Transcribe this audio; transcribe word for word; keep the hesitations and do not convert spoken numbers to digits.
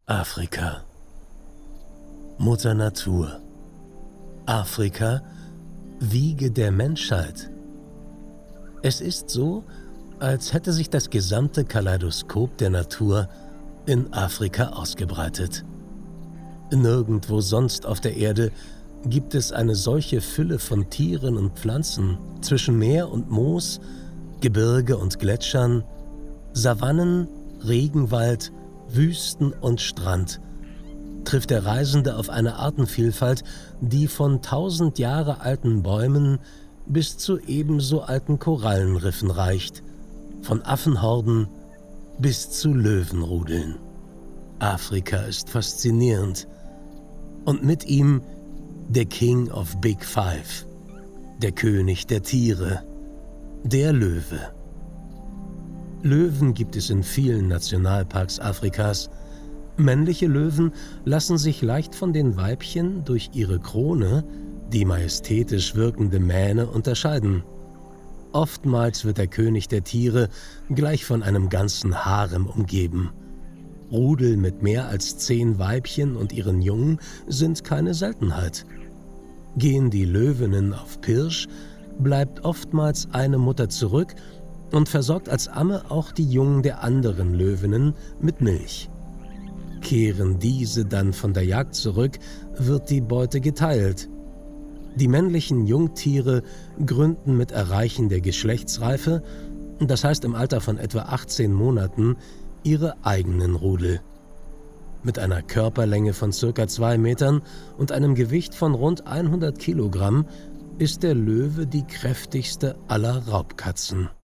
Afrika. Mutter Natur. Afrika, Wiege der Menschheit. Es ist so, als hätte sich das gesamte Kaleidoskop der Natur in Afrika ausgebreitet. Nirgendwo sonst auf der Erde gibt es eine solche Fülle von Tieren und Pflanzen zwischen Meer und Moos, Gebirge und Gletschern, Savannen, Regenwald, Wüsten und Strand, trifft der Reisende auf eine Artenvielfalt, die von tausend Jahre alten Bäumen bis zu ebenso alten Korallenriffen reicht, von Affenhorden bis zu Löwenrudeln. Afrika ist faszinierend und mit ihm der King of Big Five, der König der Tiere, der Löwe. Löwen gibt es in vielen Nationalparks Afrikas. Männliche Löwen lassen sich leicht von den Weibchen durch ihre Krone, die majestätisch wirkende Mähne, unterscheiden. Oftmals wird der König der Tiere gleich von einem ganzen Harem umgeben. Rudel mit mehr als zehn Weibchen und ihren Jungen sind keine Seltenheit. Gehen die Löwinnen auf Pirsch, bleibt oftmals eine Mutter zurück und versorgt als Amme auch die Jungen der anderen Löwinnen mit Milch. Kehren diese dann von der Jagd zurück, wird die Beute geteilt. Die männlichen Jungtiere gründen mit Erreichen der Geschlechtsreife, das heißt im Alter von etwa achtzehn Monaten, ihre eigenen Rudel. Mit einer Körperlänge von circa zwei Metern und einem Gewicht von rund hundert Kilogramm ist der Löwe die kräftigste aller Raubkatzen.